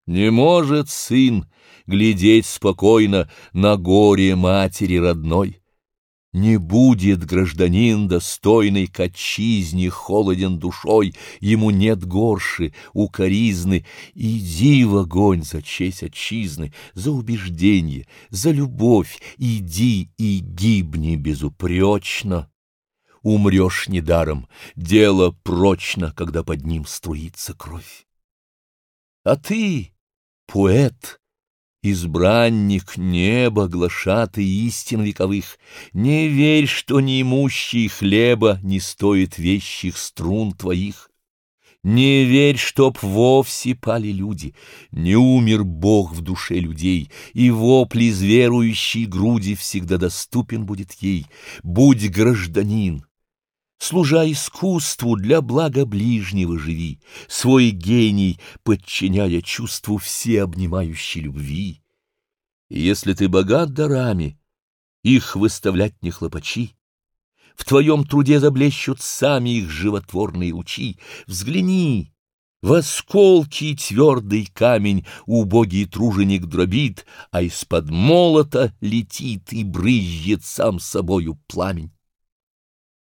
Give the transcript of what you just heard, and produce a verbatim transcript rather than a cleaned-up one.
Не может сын глядеть спокойно на горе матери родной. Не будет гражданин достойный к отчизне холоден душой, ему нет горши, укоризны. Иди в огонь за честь отчизны, за убеждение, за любовь, иди и гибни безупречно. Умрешь недаром, дело прочно, когда под ним струится кровь. А ты, поэт, избранник неба, глашатый истин вековых, не верь, что неимущий хлеба не стоит вещих струн твоих. Не верь, чтоб вовсе пали люди, не умер Бог в душе людей, и вопль из верующей груди всегда доступен будет ей. Будь гражданин, служа искусству, для блага ближнего живи, свой гений подчиняя чувству всеобнимающей любви. И если ты богат дарами, их выставлять не хлопачи, в твоем труде заблещут сами их животворные лучи. Взгляни, в осколки твердый камень убогий труженик дробит, а из-под молота летит и брызжет сам собою пламень.